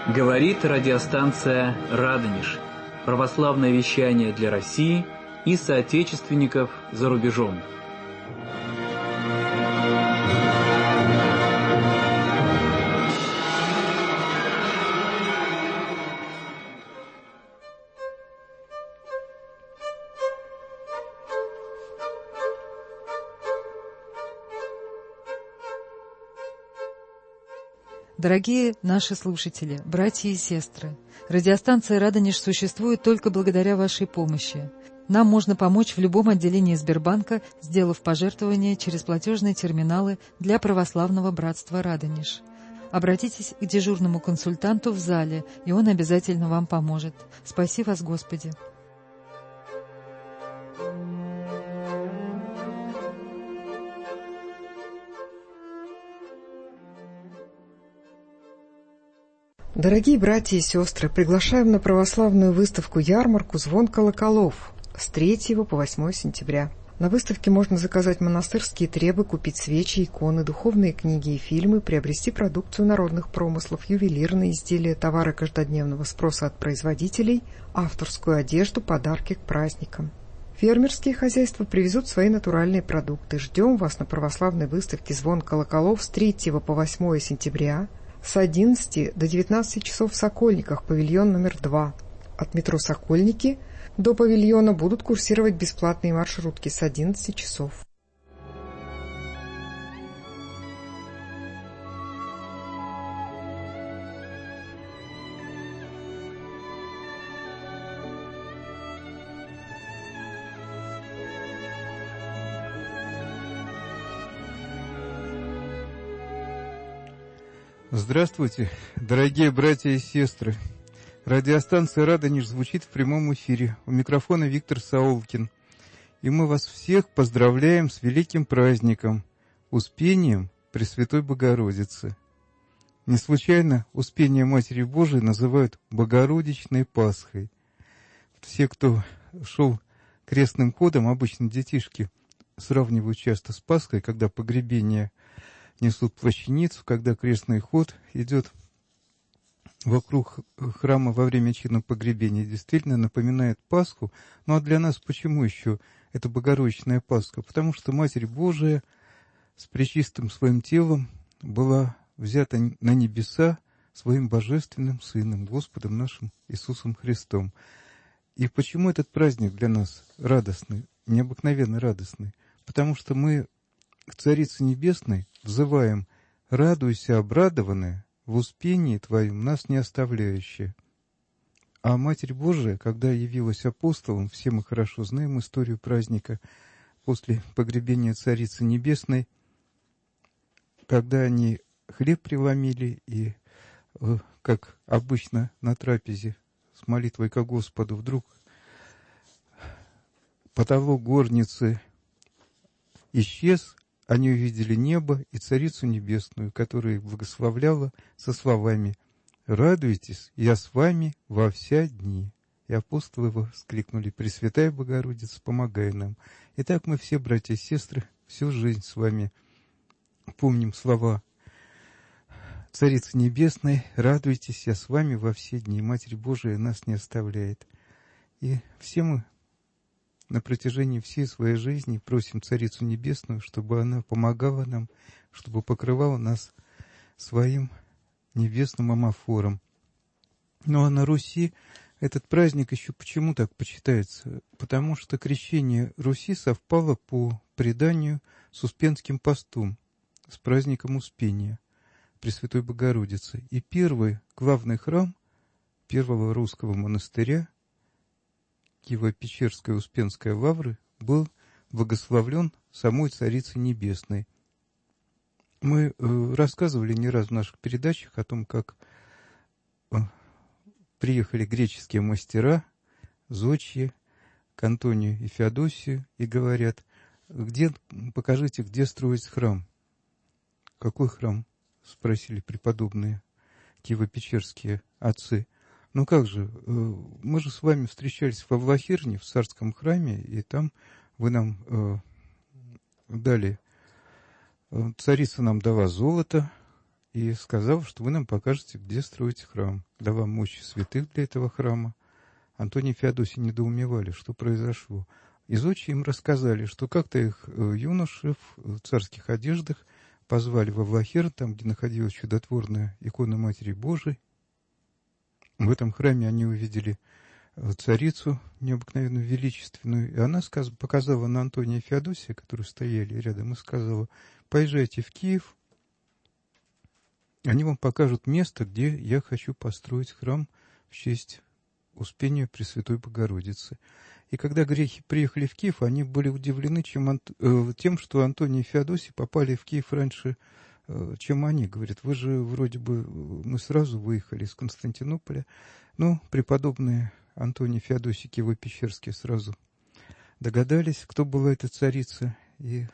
Говорит радиостанция «Радонеж». Православное вещание для России и соотечественников за рубежом. Дорогие наши слушатели, братья и сестры, радиостанция «Радонеж» существует только благодаря вашей помощи. Нам можно помочь в любом отделении Сбербанка, сделав пожертвование через платежные терминалы для православного братства «Радонеж». Обратитесь к дежурному консультанту в зале, и он обязательно вам поможет. Спаси вас, Господи! Дорогие братья и сестры, приглашаем на православную выставку-ярмарку «Звон колоколов» с 3 по 8 сентября. На выставке можно заказать монастырские требы, купить свечи, иконы, духовные книги и фильмы, приобрести продукцию народных промыслов, ювелирные изделия, товары каждодневного спроса от производителей, авторскую одежду, подарки к праздникам. Фермерские хозяйства привезут свои натуральные продукты. Ждем вас на православной выставке «Звон колоколов» с 3 по 8 сентября. С 11 до 19 часов в Сокольниках, павильон номер 2. От метро «Сокольники» до павильона будут курсировать бесплатные маршрутки с 11 часов. Здравствуйте, дорогие братья и сестры. Радиостанция «Радонеж» звучит в прямом эфире. У микрофона Виктор Саулкин. И мы вас всех поздравляем с великим праздником – Успением Пресвятой Богородицы. Не случайно Успение Матери Божией называют Богородичной Пасхой. Все, кто шел крестным ходом, обычно детишки сравнивают часто с Пасхой, когда погребение несут плащаницу, когда крестный ход идет вокруг храма во время чина погребения. Действительно напоминает Пасху. Ну а для нас почему еще это Богородичная Пасха? Потому что Матерь Божия с пречистым своим телом была взята на небеса своим божественным Сыном, Господом нашим Иисусом Христом. И почему этот праздник для нас радостный, необыкновенно радостный? Потому что мы к Царице Небесной взываем: «Радуйся, обрадованная, в успении Твоем нас не оставляющая». А Матерь Божия, когда явилась апостолам, все мы хорошо знаем историю праздника, после погребения Царицы Небесной, когда они хлеб преломили и, как обычно на трапезе, с молитвой ко Господу, вдруг потолок горницы исчез, они увидели небо и Царицу Небесную, которая их благословляла со словами: «Радуйтесь, я с вами во вся дни». И апостолы воскликнули: «Пресвятая Богородица, помогай нам». Итак, мы все, братья и сестры, всю жизнь с вами помним слова Царицы Небесной: «Радуйтесь, я с вами во все дни». Матерь Божия нас не оставляет. И все мы на протяжении всей своей жизни просим Царицу Небесную, чтобы она помогала нам, чтобы покрывала нас своим небесным омофором. Ну а на Руси этот праздник еще почему так почитается? Потому что крещение Руси совпало по преданию с Успенским постом, с праздником Успения Пресвятой Богородицы. И первый главный храм первого русского монастыря Киево-Печерской Успенской лавры был благословлен самой Царицей Небесной. Мы рассказывали не раз в наших передачах о том, как приехали греческие мастера, зодчие, к Антонию и Феодосию и говорят: покажите, где строить храм. «Какой храм?» — спросили преподобные киево-печерские отцы. «Ну как же, мы же с вами встречались во Влахерне, в царском храме, и там вы нам дали, царица нам дала золото, и сказал, что вы нам покажете, где строить храм. Дала мощи святых для этого храма. Антоний и Феодосий недоумевали, что произошло. Изотчи им рассказали, что как-то их юноши в царских одеждах позвали во Влахер, там, где находилась чудотворная икона Матери Божией. В этом храме они увидели царицу необыкновенно величественную, и она показала на Антония и Феодосия, которые стояли рядом, и сказала: поезжайте в Киев, они вам покажут место, где я хочу построить храм в честь Успения Пресвятой Богородицы. И когда греки приехали в Киев, они были удивлены тем, что Антоний и Феодосий попали в Киев раньше, чем они. Говорят, вы же вроде бы, мы сразу выехали из Константинополя. Ну, преподобные Антоний и Феодосий Киево-Печерские сразу догадались, кто была эта царица. И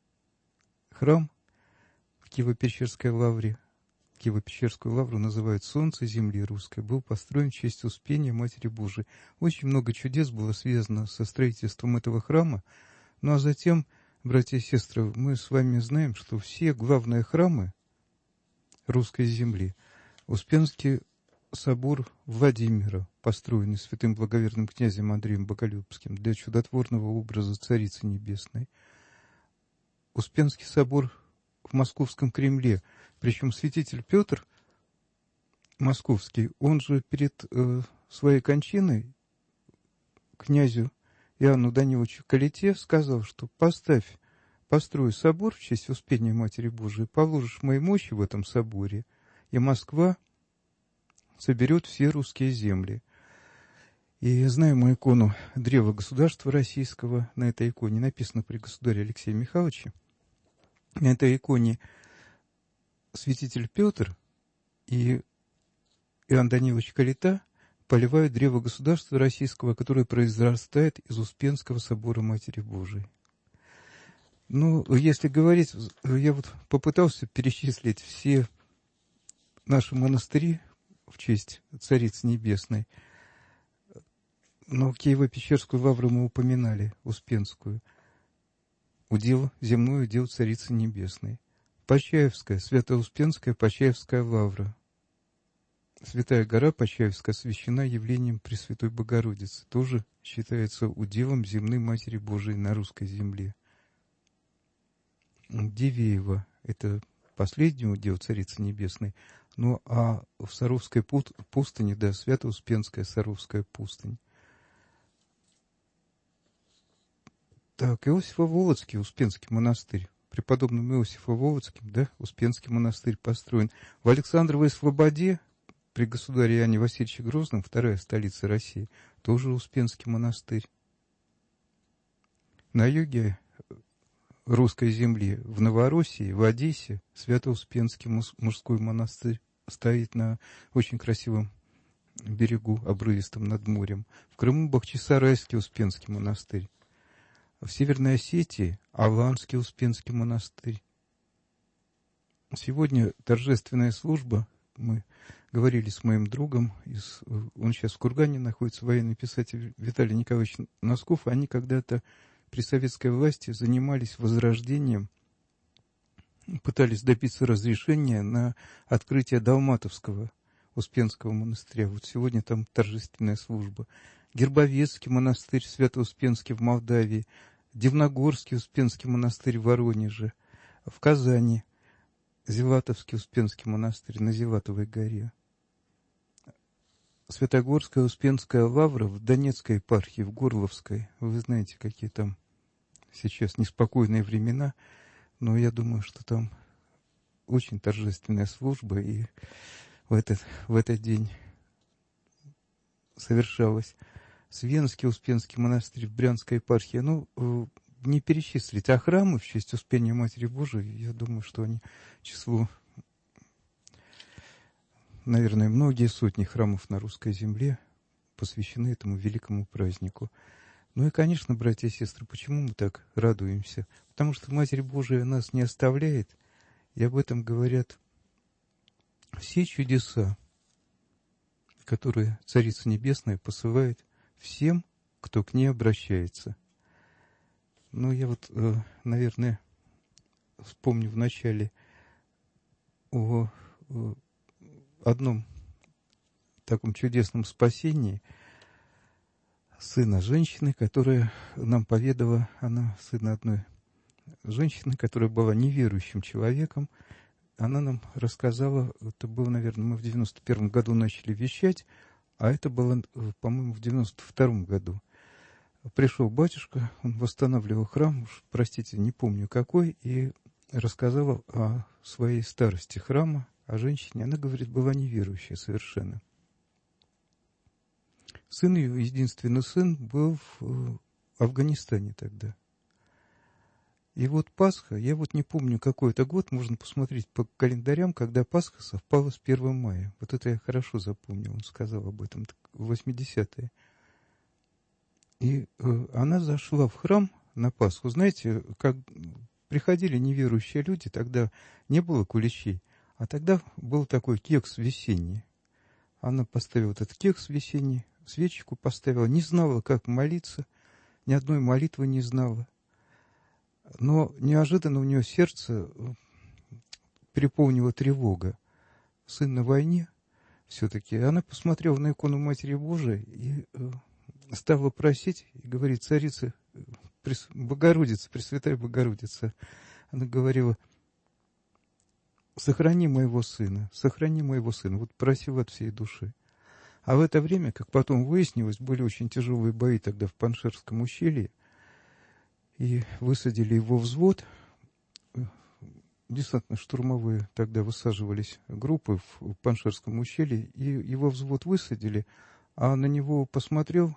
храм в Киево-Печерской лавре, Киево-Печерскую лавру называют «Солнце земли русской», был построен в честь Успения Матери Божией. Очень много чудес было связано со строительством этого храма. Ну а затем, братья и сестры, мы с вами знаем, что все главные храмы русской земли, Успенский собор Владимира, построенный святым благоверным князем Андреем Боголюбским для чудотворного образа Царицы Небесной, Успенский собор в Московском Кремле. Причем святитель Петр Московский, он же перед своей кончиной князю Иоанну Даниловичу Калите сказал, что построй собор в честь Успения Матери Божией, положишь мои мощи в этом соборе, и Москва соберет все русские земли. И знаем мы икону Древа Государства Российского. На этой иконе написано при государе Алексее Михайловиче. На этой иконе святитель Петр и Иоанн Данилович Калита поливают древо государства российского, которое произрастает из Успенского собора Матери Божией. Ну, если говорить, я вот попытался перечислить все наши монастыри в честь Царицы Небесной, но Киево-Печерскую лавру мы упоминали, Успенскую. Удел земной, удел Царицы Небесной. Почаевская, Свято-Успенская Почаевская лавра. Святая гора Почаевская освящена явлением Пресвятой Богородицы. Тоже считается уделом земной Матери Божией на русской земле. Дивеево – это последний удел Царицы Небесной. Ну, а в Саровской пустыне, да, Свято-Успенская Саровская пустынь. Так, Иосифо-Володский Успенский монастырь. Преподобным Иосифом Володским, да, Успенский монастырь построен. В Александровой Слободе при государе Иоанне Васильевиче Грозном, вторая столица России, тоже Успенский монастырь. На юге русской земли, в Новороссии, в Одессе, Свято-Успенский мужской монастырь стоит на очень красивом берегу, обрывистом над морем. В Крыму Бахчисарайский Успенский монастырь. В Северной Осетии Аланский Успенский монастырь. Сегодня торжественная служба. Мы говорили с моим другом, он сейчас в Кургане находится, военный писатель Виталий Николаевич Носков. Они когда-то при советской власти занимались возрождением, пытались добиться разрешения на открытие Далматовского Успенского монастыря. Вот сегодня там торжественная служба. Гербовецкий монастырь Свято-Успенский в Молдавии, Дивногорский Успенский монастырь в Воронеже, в Казани Зелатовский Успенский монастырь на Зелатовой горе, Святогорская Успенская лавра в Донецкой епархии, в Горловской. Вы знаете, какие там сейчас неспокойные времена, но я думаю, что там очень торжественная служба, и в этот день совершалась. Свенский Успенский монастырь в Брянской епархии. Ну, не перечислить. А храмы в честь Успения Матери Божией, я думаю, что они числу, наверное, многие сотни храмов на русской земле посвящены этому великому празднику. Ну и, конечно, братья и сестры, почему мы так радуемся? Потому что Матерь Божия нас не оставляет, и об этом говорят все чудеса, которые Царица Небесная посылает всем, кто к ней обращается. Ну, я вот, наверное, вспомню вначале о одном таком чудесном спасении сына женщины, которая нам поведала, она сына одной женщины, которая была неверующим человеком. Она нам рассказала, это было, наверное, мы в 91 году начали вещать, а это было, по-моему, в 92 году. Пришел батюшка, он восстанавливал храм, уж, простите, не помню какой, и рассказала о своей старости храма, о женщине. Она, говорит, была неверующая совершенно. Сын ее, единственный сын, был в Афганистане тогда. И вот Пасха, я вот не помню, какой это год, можно посмотреть по календарям, когда Пасха совпала с 1 мая. Вот это я хорошо запомнил, он сказал об этом в 80-е. И она зашла в храм на Пасху. Знаете, как приходили неверующие люди, тогда не было куличей, а тогда был такой кекс весенний. Она поставила этот кекс весенний, свечку поставила, не знала, как молиться, ни одной молитвы не знала. Но неожиданно у нее сердце переполнила тревога. Сын на войне все-таки. Она посмотрела на икону Матери Божией и стала просить, и говорит: царица, Богородица, Пресвятая Богородица. Она говорила: сохрани моего сына, сохрани моего сына. Вот просила от всей души. А в это время, как потом выяснилось, были очень тяжелые бои тогда в Паншерском ущелье, и высадили его взвод. Десантно-штурмовые тогда высаживались группы в Паншерском ущелье, и его взвод высадили, а на него посмотрел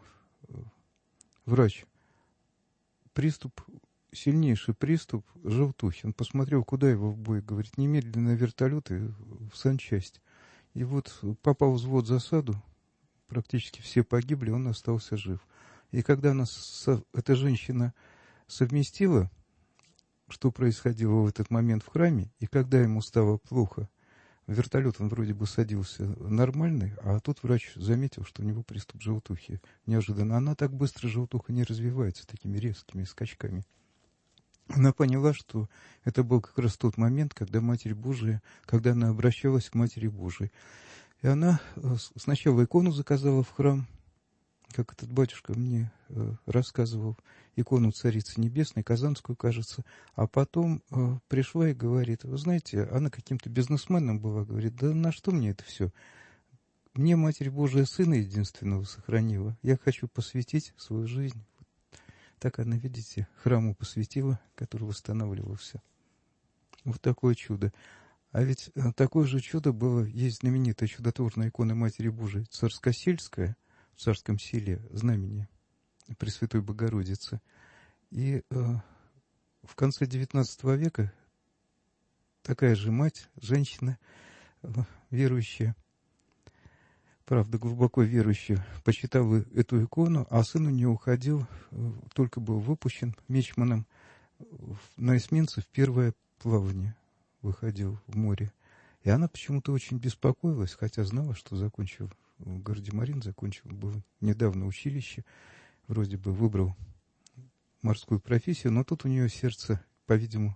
врач. Приступ, сильнейший приступ желтухи. Он посмотрел, куда его в бой, говорит: немедленно вертолеты в санчасть. И вот попал взвод в засаду, практически все погибли, он остался жив. И когда эта женщина совместила, что происходило в этот момент в храме, и когда ему стало плохо, вертолет, он вроде бы садился нормальный, а тут врач заметил, что у него приступ желтухи. Неожиданно. Она так быстро, желтуха, не развивается такими резкими скачками. Она поняла, что это был как раз тот момент, когда Матерь Божия, когда она обращалась к Матери Божией. И она сначала икону заказала в храм, как этот батюшка мне рассказывал, икону Царицы Небесной, Казанскую, кажется, а потом пришла и говорит: вы знаете, она каким-то бизнесменом была, говорит: да на что мне это все? Мне Матерь Божия Сына единственного сохранила, я хочу посвятить свою жизнь. Так она, видите, храму посвятила, который восстанавливался. Вот такое чудо. А ведь такое же чудо было, есть знаменитая чудотворная икона Матери Божией Царскосельская, в Царском селе, знамение Пресвятой Богородицы. И в конце XIX века такая же мать, женщина верующая, правда, глубоко верующая, почитала эту икону, а сын у нее уходил, только был выпущен мичманом на эсминце в первое плавание, выходил в море. И она почему-то очень беспокоилась, хотя знала, что закончил в городе Марин, закончил, был недавно училище, вроде бы выбрал морскую профессию, но тут у нее сердце, по-видимому,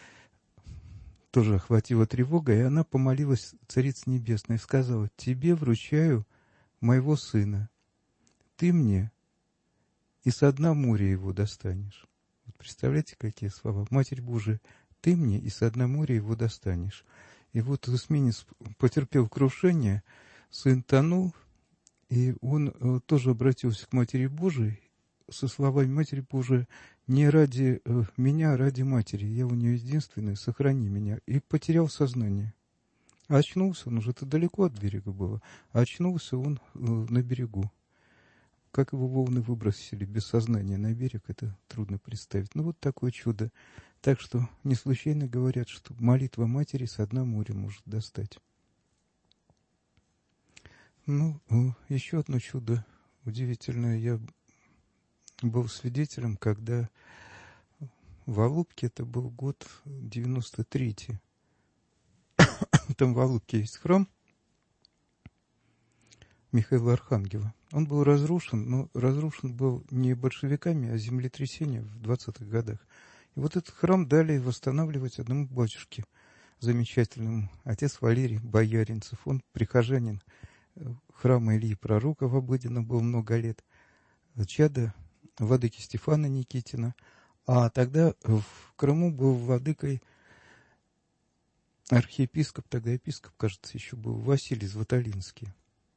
тоже охватила тревога, и она помолилась Царице Небесной и сказала: тебе вручаю моего сына, ты мне и со дна моря его достанешь. Вот представляете, какие слова? Матерь Божия, ты мне и со дна моря его достанешь. И вот эсминец потерпел крушение, сын тонул, и он тоже обратился к Матери Божией со словами: Матерь Божия, не ради меня, а ради матери, я у нее единственный, сохрани меня. И потерял сознание. А очнулся он, уже-то далеко от берега было, а очнулся он на берегу. Как его волны выбросили без сознания на берег, это трудно представить. Ну, вот такое чудо. Так что не случайно говорят, что молитва матери со дна моря может достать. Ну, еще одно чудо удивительное. Я был свидетелем, когда в Алупке, это был год 93-й, там в Алупке есть храм Михаила Архангела. Он был разрушен, но разрушен был не большевиками, а землетрясением в 20-х годах. И вот этот храм дали восстанавливать одному батюшке. замечательному, отец Валерий Бояринцев. Он прихожанин храма Ильи Пророка в Обыденном был много лет, чадо владыки Стефана Никитина. А тогда в Крыму был владыкой архиепископ, тогда епископ, кажется, еще был Василий Златолинский.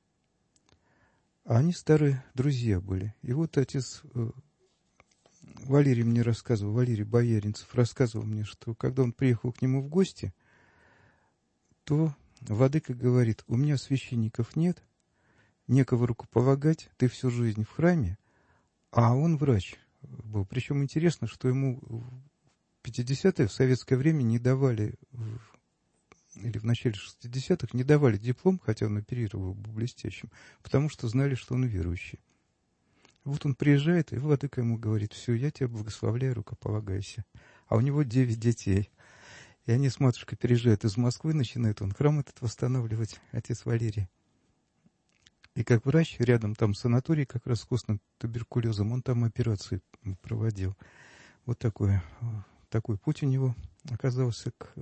Они старые друзья были. И вот отец Валерий мне рассказывал, Валерий Бояринцев рассказывал мне, что когда он приехал к нему в гости, то владыка говорит: у меня священников нет, некого рукополагать, ты всю жизнь в храме, а он врач был. Причем интересно, что ему в 50-е, в советское время, не давали, или в начале 60-х, не давали диплом, хотя он оперировал был блестящим, потому что знали, что он верующий. Вот он приезжает, и владыка ему говорит: все, я тебя благословляю, рукополагайся. А у него 9 детей. И они с матушкой переезжают из Москвы, начинает он храм этот восстанавливать, отец Валерий. И как врач, рядом там санаторий как раз с костным туберкулезом, он там операции проводил. Вот такой путь у него оказался к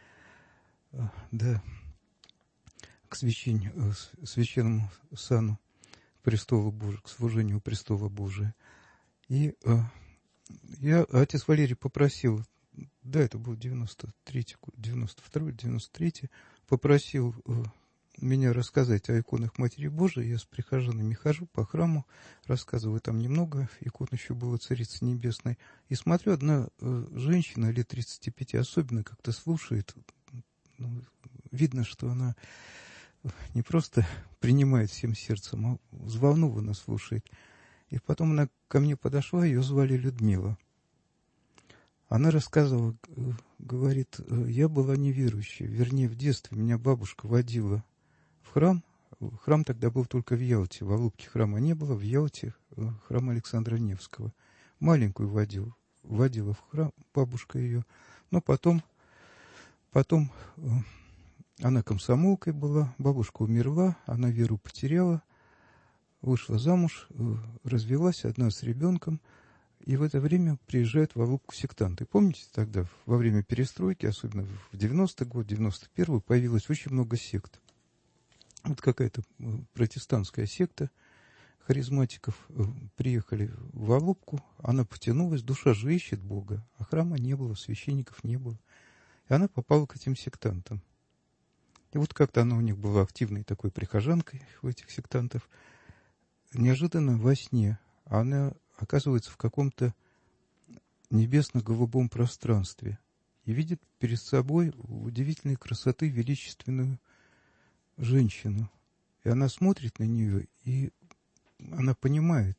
священному сану престола Божия, к служению престола Божия. И отец Валерий попросил, да, это был 92-93, попросил меня рассказать о иконах Матери Божией. Я с прихожанами хожу по храму, рассказываю там немного. Икон еще была Царица Небесной. И смотрю, одна женщина лет 35 особенно как-то слушает. Видно, что она не просто принимает всем сердцем, а взволнованно слушает. И потом она ко мне подошла, ее звали Людмила. Она рассказывала, говорит: я была неверующей, вернее, в детстве меня бабушка водила в храм. Храм тогда был только в Ялте, в Алупке храма не было, в Ялте храм Александра Невского. Маленькую водила в храм, бабушка ее. Но потом она комсомолкой была, бабушка умерла, она веру потеряла, вышла замуж, развелась одна с ребенком, и в это время приезжают в Алупку сектанты. Помните, тогда, во время перестройки, особенно в 90-й год, 91-й, появилось очень много сект. Вот какая-то протестантская секта харизматиков приехали в Алупку, она потянулась, душа же ищет Бога, а храма не было, священников не было. И она попала к этим сектантам. И вот как-то она у них была активной такой прихожанкой, у этих сектантов. Неожиданно во сне она оказывается в каком-то небесно-голубом пространстве и видит перед собой удивительной красоты величественную женщину. И она смотрит на нее, и она понимает,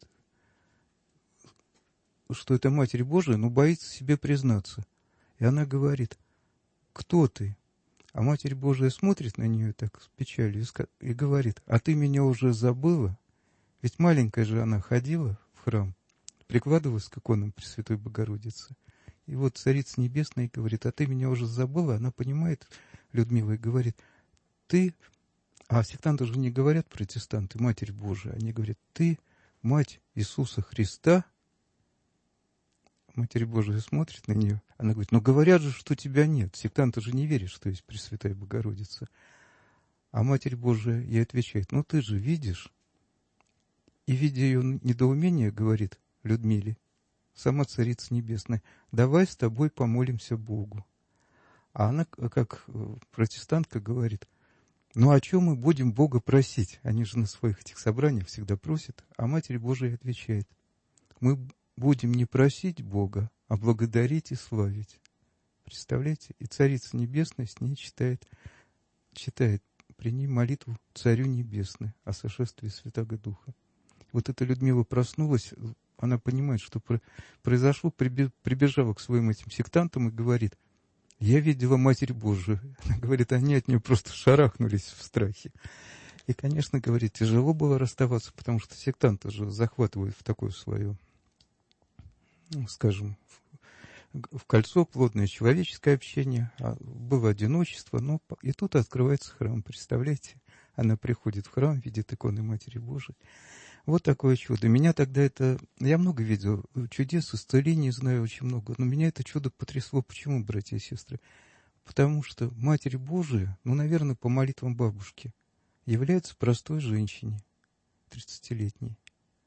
что это Матерь Божия, но боится себе признаться. И она говорит: кто ты? А Матерь Божия смотрит на нее так с печалью и говорит: а ты меня уже забыла? Ведь маленькая же она ходила в храм, прикладывалась к иконам Пресвятой Богородицы. И вот Царица Небесная говорит: а ты меня уже забыла? Она понимает, Людмила, и говорит: ты... А сектанты же не говорят, протестанты, Матерь Божия. Они говорят: ты Мать Иисуса Христа. Матерь Божия смотрит на нее. Она говорит: но говорят же, что тебя нет. Сектанты же не верят, что есть Пресвятая Богородица. А Матерь Божия ей отвечает: ну ты же видишь. И, видя ее недоумение, говорит Людмиле сама Царица Небесная: давай с тобой помолимся Богу. А она, как протестантка, говорит: ну о чем мы будем Бога просить? Они же на своих этих собраниях всегда просят. А Матерь Божия отвечает: мы будем не просить Бога, а благодарить и славить. Представляете? И Царица Небесная с ней читает при ней молитву Царю Небесной о сошествии Святаго Духа. Вот эта Людмила проснулась, она понимает, что произошло, прибежала к своим этим сектантам и говорит: я видела Матерь Божию. Она говорит, они от нее просто шарахнулись в страхе. И, конечно, говорит, тяжело было расставаться, потому что сектанты же захватывают в такое свое, скажем, в кольцо плотное человеческое общение. Было одиночество, но и тут открывается храм, представляете? Она приходит в храм, видит иконы Матери Божией. Вот такое чудо. Меня тогда это... Я много видел чудес, исцелений знаю очень много, но меня это чудо потрясло. Почему, братья и сестры? Потому что Матерь Божия, наверное, по молитвам бабушки, является простой женщине, 30-летней,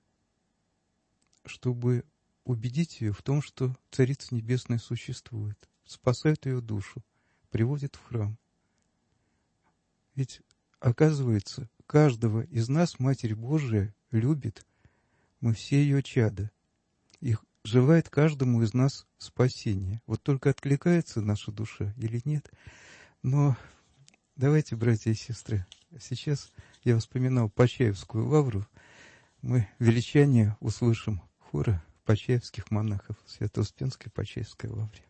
чтобы убедить ее в том, что Царица Небесная существует, спасает ее душу, приводит в храм. Ведь, оказывается, каждого из нас Матерь Божия любит, мы все ее чада, и желает каждому из нас спасения. Вот только откликается наша душа или нет. Но давайте, братья и сестры, сейчас я вспоминал Почаевскую лавру, мы величание услышим хора почаевских монахов в Свято-Успенской Почаевской лавре.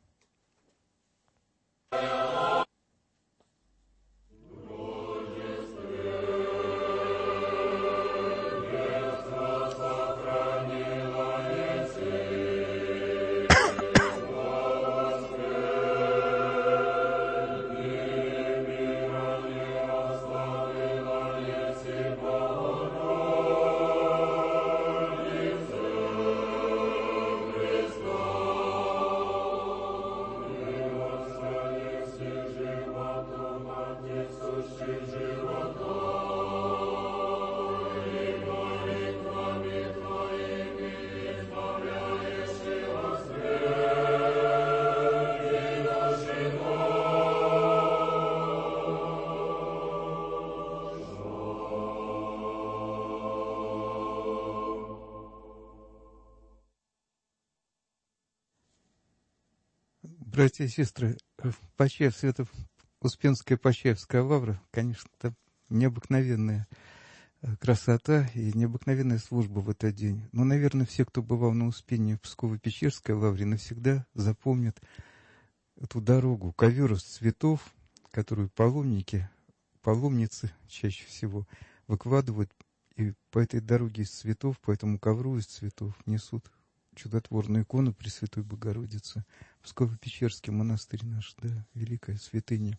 Братья и сестры, Свято-Успенская Почаевская лавра, конечно, это необыкновенная красота и необыкновенная служба в этот день. Но, наверное, все, кто бывал на Успении в Псково-Печерской лавре, навсегда запомнят эту дорогу, ковер из цветов, которую паломницы чаще всего выкладывают, и по этой дороге из цветов, по этому ковру из цветов несут чудотворную икону Пресвятой Богородицы. Псково-Печерский монастырь наш, да, великая святыня.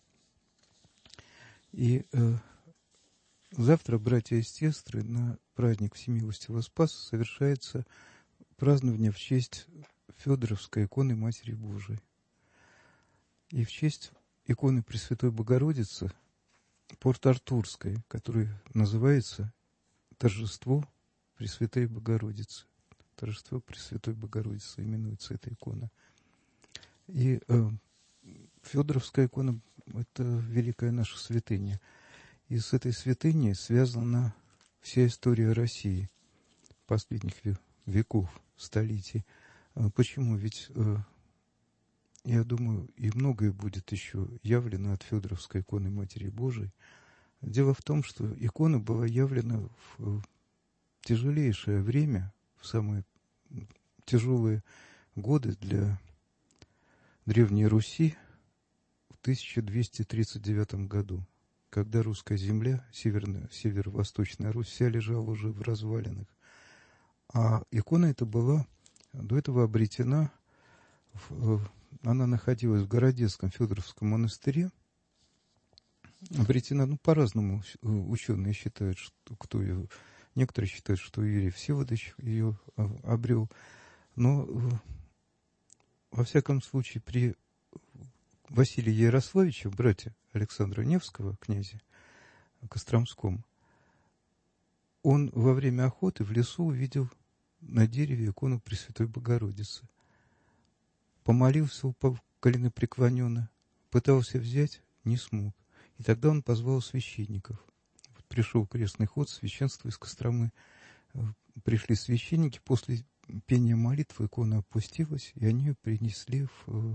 И завтра, братья и сестры, на праздник Всемилостивого Спаса совершается празднование в честь Федоровской иконы Матери Божией. И в честь иконы Пресвятой Богородицы Порт-Артурской, которая называется «Торжество Пресвятой Богородицы». Торжество Пресвятой Богородицы именуется эта икона. И Федоровская икона – это великая наша святыня. И с этой святыней связана вся история России последних веков, столетий. Почему? Ведь, я думаю, и многое будет еще явлено от Федоровской иконы Матери Божией. Дело в том, что икона была явлена в тяжелейшее время, в самые тяжелые годы для Древней Руси в 1239 году, когда русская земля, северо-восточная Русь, вся лежала уже в развалинах. А икона эта была до этого обретена, она находилась в Городецком Федоровском монастыре, обретена, по-разному ученые считают, что кто ее. Некоторые считают, что Юрий Всеволодович ее обрел. Но, во всяком случае, при Василии Ярославиче, брате Александра Невского, князя Костромском, он во время охоты в лесу увидел на дереве икону Пресвятой Богородицы. Помолился коленопреклоненно, пытался взять, не смог. И тогда он позвал священников. Пришел крестный ход, священство из Костромы. Пришли священники, после пения молитвы икона опустилась, и они ее принесли в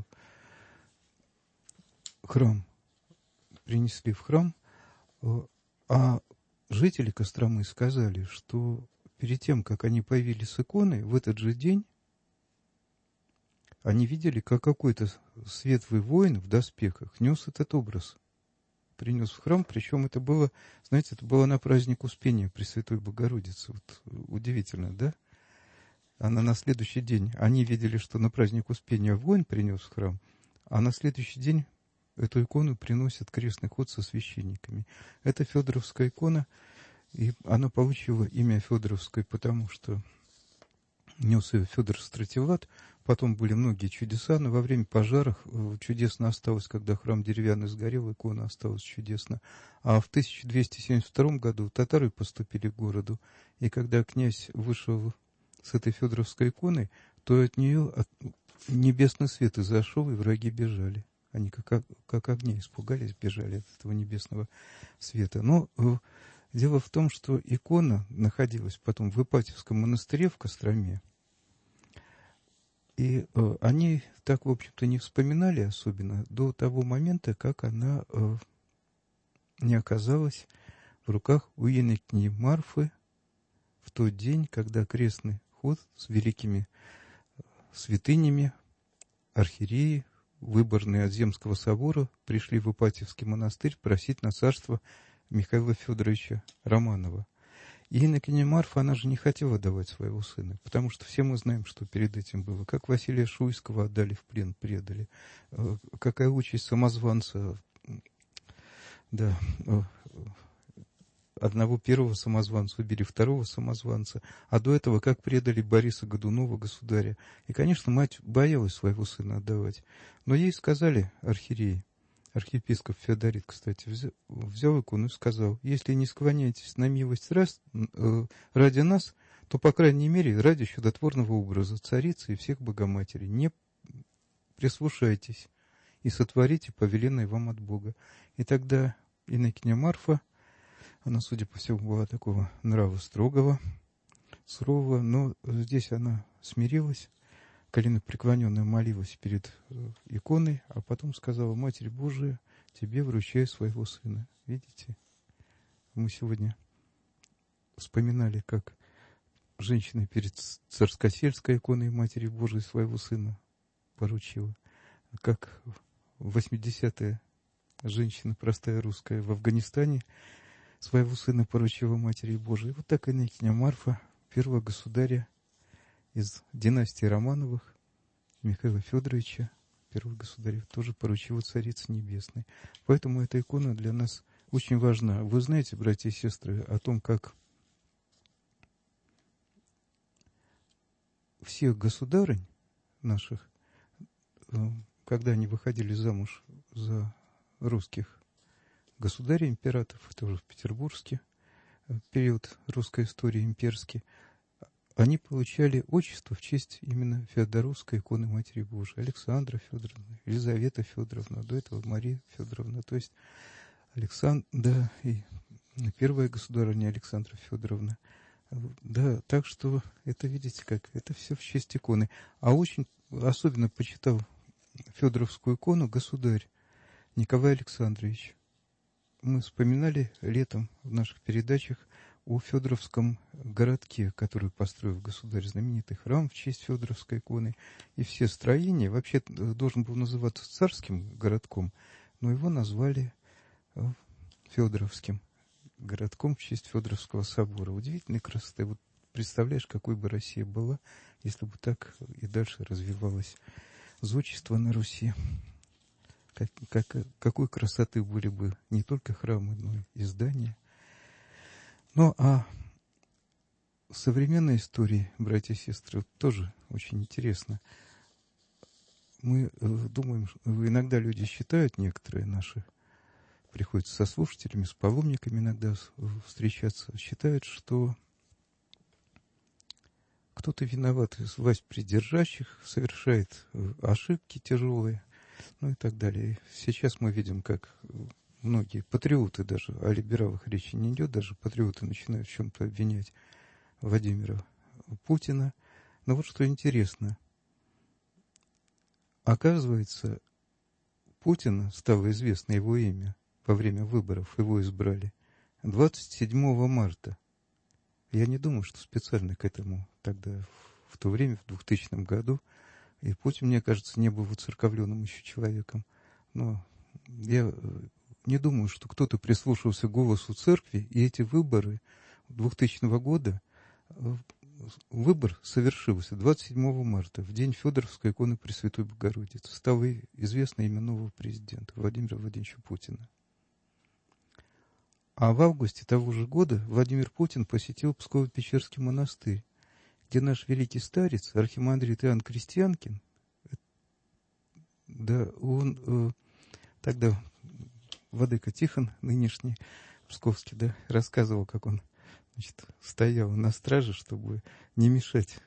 храм. Принесли в храм, а жители Костромы сказали, что перед тем, как они появились с иконой, в этот же день они видели, как какой-то светлый воин в доспехах нес этот образ. Принес в храм, причем это было, знаете, это было на праздник Успения Пресвятой Богородицы. Вот удивительно, да? Она на следующий день, они видели, что на праздник Успения воин принес в храм, а на следующий день эту икону приносит крестный ход со священниками. Это Федоровская икона, и она получила имя Федоровской, потому что нес ее Федор Стратилат, Потом были многие чудеса, но во время пожаров чудесно осталось, когда храм деревянный сгорел, икона осталась чудесно. А в 1272 году татары поступили к городу, и когда князь вышел с этой Федоровской иконой, то от нее небесный свет изошел, и враги бежали. Они как огня испугались, бежали от этого небесного света. Но дело в том, что икона находилась потом в Ипатьевском монастыре в Костроме. И они так, в общем-то, не вспоминали особенно до того момента, как она не оказалась в руках у инокини Марфы в тот день, когда крестный ход с великими святынями, архиереи, выборные от Земского собора, пришли в Ипатьевский монастырь просить на царство Михаила Федоровича Романова. И инокиня Марфа, она же не хотела давать своего сына, потому что все мы знаем, что перед этим было. Как Василия Шуйского отдали в плен, предали. Какая участь самозванца, да, одного первого самозванца убили, второго самозванца, а до этого как предали Бориса Годунова, государя. И, конечно, мать боялась своего сына отдавать. Но ей сказали архиереи, архиепископ Феодорит, кстати, взял икону и сказал: если не склоняетесь на милость ради нас, то, по крайней мере, ради чудотворного образа царицы и всех Богоматерей не прислушайтесь и сотворите повеленное вам от Бога. И тогда инокиня Марфа, она, судя по всему, была такого нрава строгого, сурового, но здесь она смирилась, коленопреклоненно молилась перед иконой, а потом сказала: Матерь Божия, тебе вручаю своего сына. Видите, мы сегодня вспоминали, как женщина перед царскосельской иконой Матери Божией своего сына поручила, как 80-я женщина, простая русская, в Афганистане своего сына поручила Матери Божией. Вот так инокиня Марфа, первого государя из династии Романовых, Михаила Федоровича, первого государя, тоже поручила Царице Небесной. Поэтому эта икона для нас очень важна. Вы знаете, братья и сестры, о том, как всех государынь наших, когда они выходили замуж за русских государей, императоров, это уже в Петербургске, период русской истории имперский, они получали отчество в честь именно Феодоровской иконы Матери Божией. Александра Федоровна, Елизавета Федоровна, до этого Мария Федоровна, то есть Александр, да, и первая государыня Александра Федоровна. Да, так что это, видите, как это все в честь иконы. А очень особенно почитал Федоровскую икону государь Николай Александрович. Мы вспоминали летом в наших передачах о Федоровском городке, который построил государь, знаменитый храм в честь Федоровской иконы. И все строения, вообще должен был называться царским городком, но его назвали Федоровским городком в честь Федоровского собора. Удивительной красоты. Вот представляешь, какой бы Россия была, если бы так и дальше развивалось зодчество на Руси. Какой красоты были бы не только храмы, но и здания. Ну, а в современной истории, братья и сестры, тоже очень интересно. Мы думаем, иногда люди считают, некоторые наши, приходится со слушателями, с паломниками иногда встречаться, считают, что кто-то виноват из власть придержащих, совершает ошибки тяжелые, ну и так далее. Сейчас мы видим, как многие патриоты даже, о либералах речи не идет, даже патриоты начинают в чем-то обвинять Владимира Путина. Но вот что интересно. Оказывается, Путина стало известно его имя во время выборов, его избрали 27 марта. Я не думаю, что специально к этому тогда, в то время, в 2000 году, и Путин, мне кажется, не был воцерковленным еще человеком. Но я не думаю, что кто-то прислушался к голосу церкви, и эти выборы 2000 года, выбор совершился 27 марта, в день Федоровской иконы Пресвятой Богородицы. Стало известно имя нового президента Владимира Владимировича Путина. А в августе того же года Владимир Путин посетил Псково-Печерский монастырь, где наш великий старец, архимандрит Иоанн Крестьянкин, да, он тогда владыка Тихон, нынешний, Псковский, да, рассказывал, как он, значит, стоял на страже, чтобы не мешали,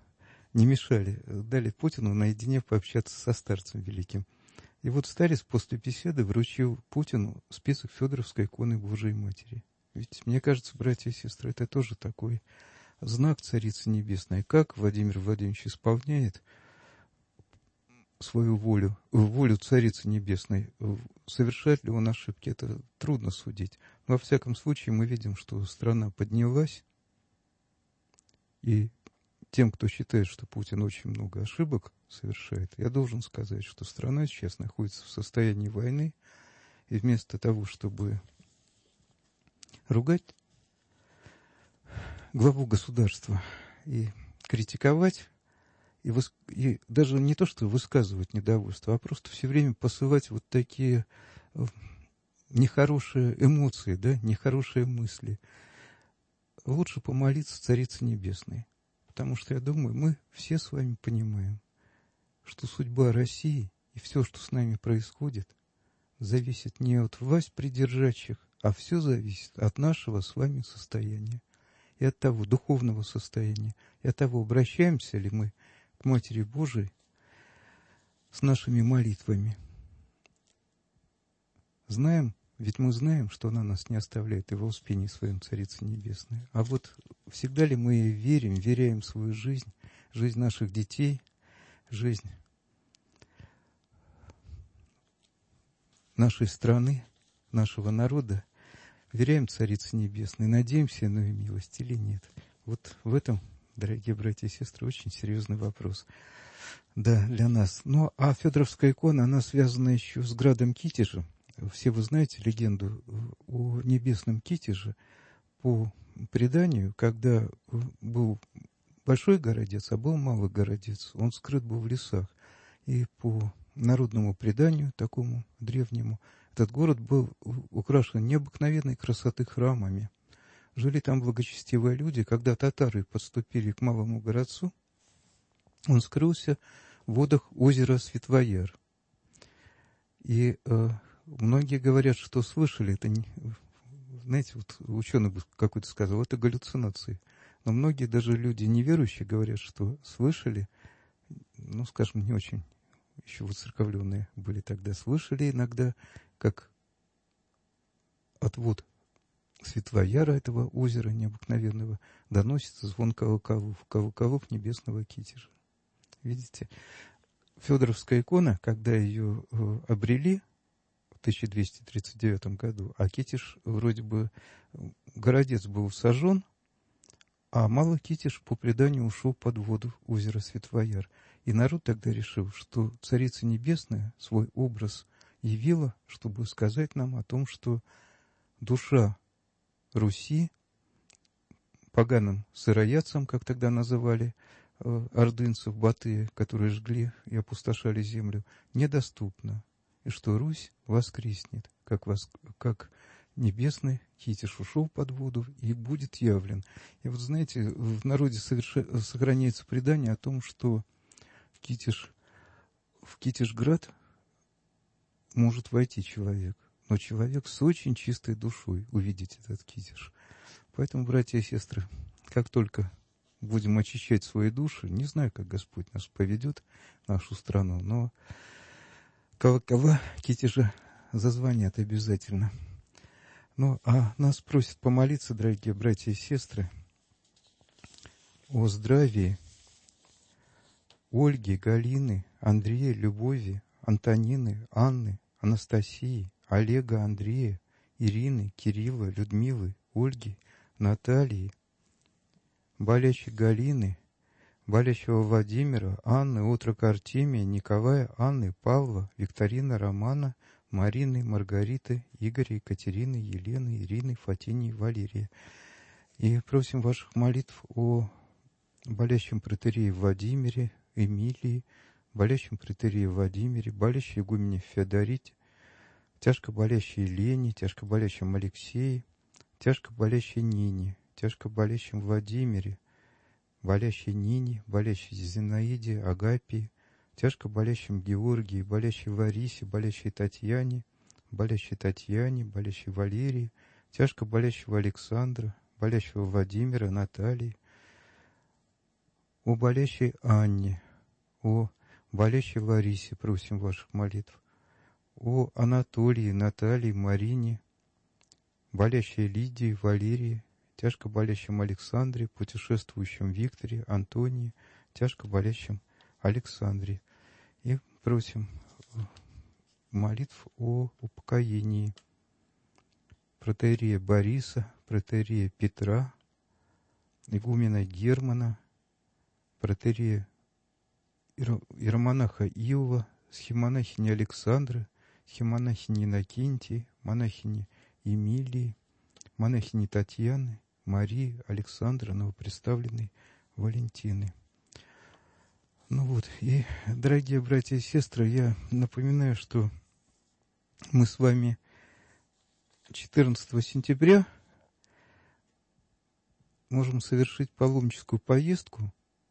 дали Путину наедине пообщаться со старцем великим. И вот старец после беседы вручил Путину список Федоровской иконы Божией Матери. Ведь, мне кажется, братья и сестры, это тоже такой знак Царицы Небесной. Как Владимир Владимирович исполняет свою волю Царицы Небесной, совершает ли он ошибки, это трудно судить. Но, во всяком случае, мы видим, что страна поднялась, и тем, кто считает, что Путин очень много ошибок совершает, я должен сказать, что страна сейчас находится в состоянии войны, и вместо того, чтобы ругать главу государства и критиковать, и даже не то, что высказывать недовольство, а просто все время посылать вот такие нехорошие эмоции, да, нехорошие мысли, лучше помолиться Царице Небесной. Потому что, я думаю, мы все с вами понимаем, что судьба России и все, что с нами происходит, зависит не от власть придержащих, а все зависит от нашего с вами состояния. И от того духовного состояния, и от того, обращаемся ли мы к Матери Божией с нашими молитвами. Знаем, ведь мы знаем, что она нас не оставляет и во успении своем Царицы Небесной. А вот всегда ли мы ей верим, веряем свою жизнь, жизнь наших детей, жизнь нашей страны, нашего народа, веряем Царице Небесной, надеемся на ее милость или нет? Вот в этом, дорогие братья и сестры, очень серьезный вопрос. Да, для нас. Ну, а Федоровская икона, она связана еще с градом Китежа. Все вы знаете легенду о небесном Китеже. По преданию, когда был большой городец, а был малый городец, он скрыт был в лесах. И по народному преданию, такому древнему, этот город был украшен необыкновенной красоты храмами. Жили там благочестивые люди. Когда татары подступили к малому городцу, он скрылся в водах озера Светвояр. И многие говорят, что слышали, это, знаете, вот ученый какой-то сказал, это галлюцинации. Но многие даже люди неверующие говорят, что слышали, ну, скажем, не очень еще воцерковленные были тогда, слышали иногда, как от вод Светвояра, этого озера необыкновенного, доносится звон колоколов небесного Китежа. Видите, Федоровская икона, когда ее обрели в 1239 году, а Китеж, вроде бы, городец был сожжен, а малый Китеж, по преданию, ушел под воду озера Светвояр. И народ тогда решил, что Царица Небесная свой образ явила, чтобы сказать нам о том, что душа Руси, поганым сыроядцам, как тогда называли ордынцев, батыя, которые жгли и опустошали землю, недоступна, и что Русь воскреснет, как небесный Китеж ушел под воду и будет явлен. И вот знаете, в народе сохраняется предание о том, что в Китежград может войти человек, но человек с очень чистой душой увидеть этот Китеж. Поэтому, братья и сестры, как только будем очищать свои души, не знаю, как Господь нас поведет, нашу страну, но колокола Китежа зазвонят обязательно. Ну, а нас просят помолиться, дорогие братья и сестры, о здравии Ольги, Галины, Андрея, Любови, Антонины, Анны, Анастасии, Олега, Андрея, Ирины, Кирилла, Людмилы, Ольги, Натальи, болящей Галины, болящего Владимира, Анны, отрока Артемия, Николая, Анны, Павла, Викторина, Романа, Марины, Маргариты, Игоря, Екатерины, Елены, Ирины, Фатинии, Валерия. И просим ваших молитв о болящем протоиерее Владимире, Эмилии, болящем протоиерее Владимире, болящей игумене Феодорите, тяжко болящей Лене, тяжко болящем Алексее, тяжко болящей Нине, тяжко болящем Владимире, болящей Нине, болящей Зинаиде, Агапии, тяжко болящим Георгии, болящей Ларисе, болящей Татьяне, болящей Валерии, тяжко болящего Александра, болящего Владимира, Натальи, о болящей Анне, о болящей Ларисе просим ваших молитв, о Анатолии, Наталье, Марине, болящей Лидии, Валерии, тяжко болящем Александре, путешествующем Викторе, Антонии, тяжко болящем Александре. И просим молитв о упокоении протоиерея Бориса, протоиерея Петра, игумена Германа, протоиерея иеромонаха Иова, схимонахини Александры, схимонахини Иннокентии, монахини Емилии, монахини Татьяны, Марии, Александра, новоприставленной Валентины. Ну вот, и, дорогие братья и сестры, я напоминаю, что мы с вами 14 сентября можем совершить паломническую поездку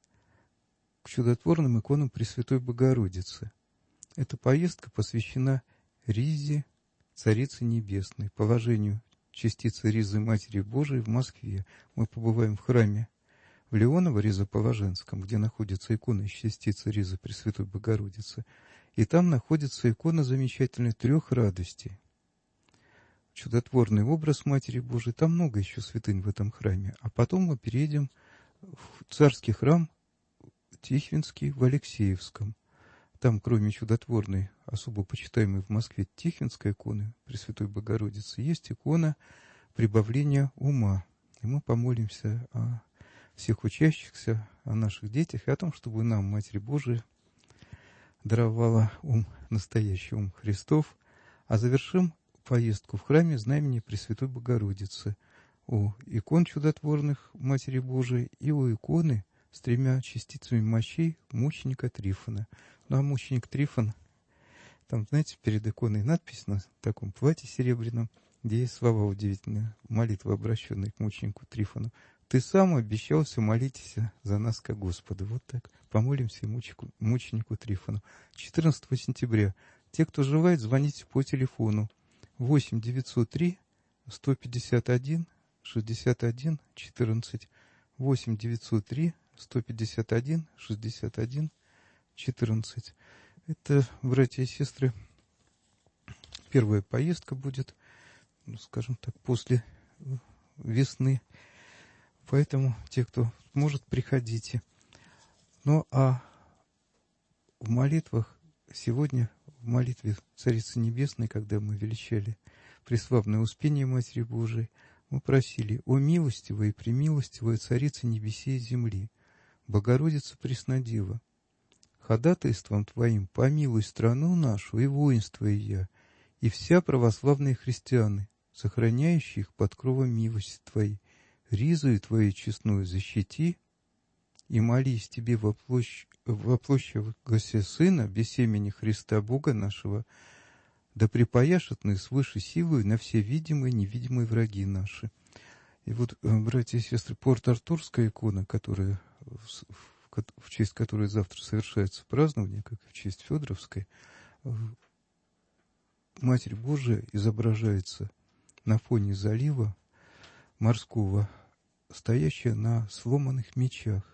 к чудотворным иконам Пресвятой Богородицы. Эта поездка посвящена Ризе, Царицы Небесной, положению частицы Ризы Матери Божией в Москве. Мы побываем в храме в Леоново-Ризоположенском, где находится икона частицы Ризы Пресвятой Богородицы. И там находится икона замечательной трех радостей. Чудотворный образ Матери Божией. Там много еще святынь в этом храме. А потом мы переедем в царский храм Тихвинский в Алексеевском. Там, кроме чудотворной, особо почитаемой в Москве Тихвинской иконы Пресвятой Богородицы, есть икона прибавления ума. И мы помолимся о всех учащихся, о наших детях и о том, чтобы нам, Матерь Божия, даровала ум, настоящий ум Христов. А завершим поездку в храме знамени Пресвятой Богородицы, у икон чудотворных Матери Божией и у иконы с тремя частицами мощей мученика Трифона. Ну, а мученик Трифон, там, знаете, перед иконой надпись на таком платье серебряном, где есть слова удивительные, молитва, обращенная к мученику Трифону. «Ты сам обещался, молитесь за нас ко Господу». Вот так. Помолимся мученику Трифону. 14 сентября. Те, кто желает, звоните по телефону 8 903 151 61 14. 8 903 151 61 14. Это, братья и сестры, первая поездка будет, ну, скажем так, после весны. Поэтому те, кто может, приходите. Ну, а в молитвах сегодня, в молитве Царицы Небесной, когда мы величали преславное Успение Матери Божией, мы просили: «О милостивая и премилостивая Царица небесей и земли, Богородица Преснодева, ходатайством Твоим помилуй страну нашу и воинство ее, и вся православные христианы, сохраняющие их под кровом милости Твоей, ризою Твоей честную защити, и молись Тебе воплощавшегося Сына, без семени Христа Бога нашего, да припаяшет нас свыше силою на все видимые и невидимые враги наши». И вот, братья и сестры, Порт-Артурская икона, которая, в честь которой завтра совершается празднование, как и в честь Федоровской, Матерь Божия изображается на фоне залива морского, стоящая на сломанных мечах,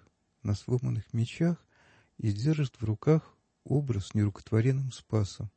и держит в руках образ с нерукотворенным Спасом,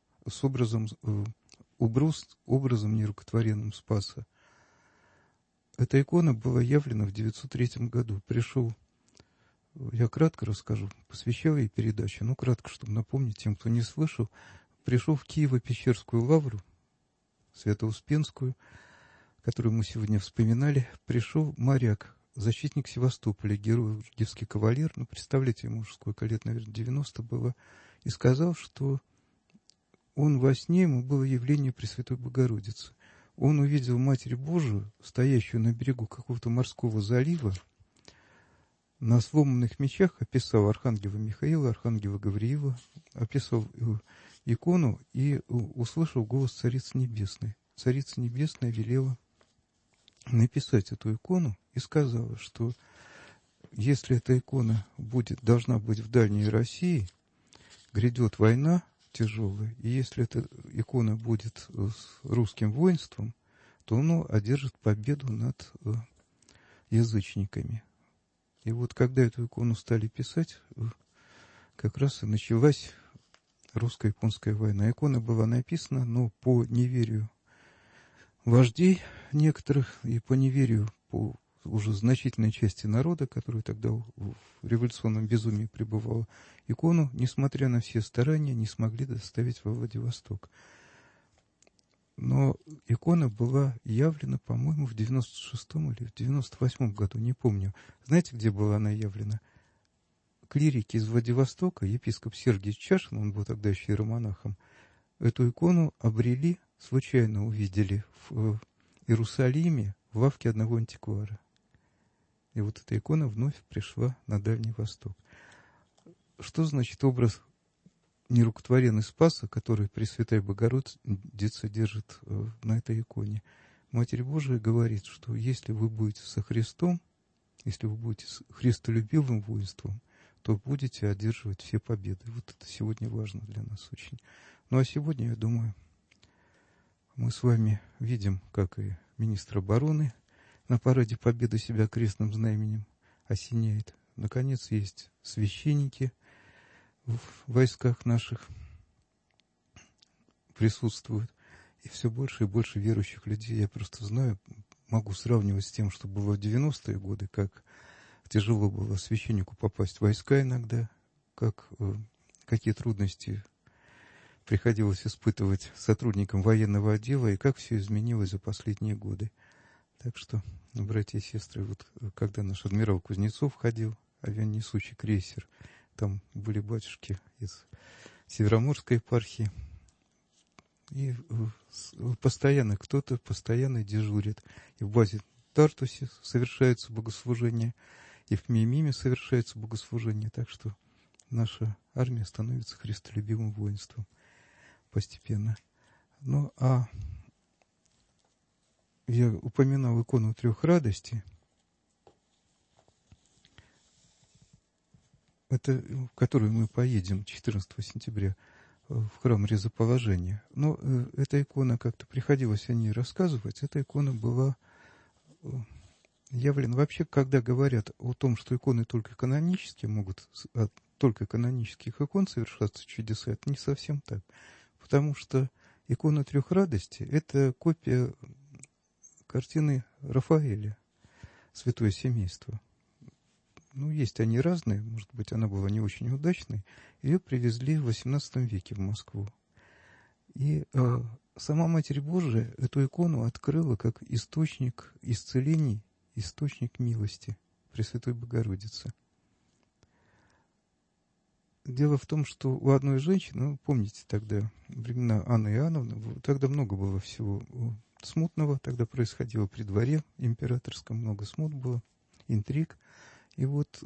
образом нерукотворенным Спаса. Эта икона была явлена в 903 году. Пришел, я кратко расскажу, посвящал ей передачу, но кратко, чтобы напомнить тем, кто не слышал, пришел в Киево-Печерскую лавру, Свято-Успенскую, которую мы сегодня вспоминали, пришел моряк, защитник Севастополя, герой, Ургевский кавалер, ну, представляете ему, сколько лет, наверное, 90 было, и сказал, что он во сне, ему было явление Пресвятой Богородицы. Он увидел Матерь Божию, стоящую на берегу какого-то морского залива, на сломанных мечах, описал архангела Михаила, архангела Гавриила, описал икону и услышал голос Царицы Небесной. Царица Небесная велела написать эту икону и сказала, что если эта икона должна быть в Дальней России, грядет война тяжелая, и если эта икона будет с русским воинством, то оно одержит победу над язычниками. И вот когда эту икону стали писать, как раз и началась русско-японская война. Икона была написана, но по неверию вождей некоторых и по неверию по уже значительной части народа, который тогда в революционном безумии пребывал, икону, несмотря на все старания, не смогли доставить во Владивосток. Но икона была явлена, по-моему, в 96-м или в 98-м году, не помню. Знаете, где была она явлена? Клирики из Владивостока, епископ Сергий Чашин, он был тогда еще иеромонахом, эту икону обрели, случайно увидели в Иерусалиме в лавке одного антиквара. И вот эта икона вновь пришла на Дальний Восток. Что значит образ нерукотворенный Спаса, который Пресвятая Богородица держит на этой иконе? Матерь Божия говорит, что если вы будете со Христом, если вы будете с христолюбивым воинством, то будете одерживать все победы. Вот это сегодня важно для нас очень. Ну а сегодня, я думаю, мы с вами видим, как и министр обороны на параде Победы себя крестным знаменем осеняет. Наконец, есть священники в войсках наших присутствуют. И все больше и больше верующих людей. Я просто знаю, могу сравнивать с тем, что было в 90-е годы, как тяжело было священнику попасть в войска иногда, какие трудности приходилось испытывать сотрудникам военного отдела, и как все изменилось за последние годы. Так что, братья и сестры, вот когда наш адмирал Кузнецов ходил, авианесущий крейсер, там были батюшки из Североморской епархии, и постоянно кто-то постоянно дежурит. И в базе Тартусе совершаются богослужения, и в Миимиме совершается богослужение. Так что наша армия становится христолюбивым воинством постепенно. Ну, а я упоминал икону трех радостей. Это, в которую мы поедем 14 сентября в храм Резоположения. Но эта икона, как-то приходилось о ней рассказывать, эта икона была явлена. Вообще, когда говорят о том, что иконы только канонические, могут от только канонических икон совершаться чудеса, это не совсем так. Потому что икона трех радостей – это копия картины Рафаэля «Святое семейство». Ну, есть они разные, может быть, она была не очень удачной. Ее привезли в XVIII веке в Москву. И сама Матерь Божия эту икону открыла как источник исцелений, источник милости Пресвятой Богородицы. Дело в том, что у одной женщины, ну, помните тогда времена Анны Иоанновны, тогда много было всего смутного, тогда происходило при дворе императорском, много смут было, интриг. И вот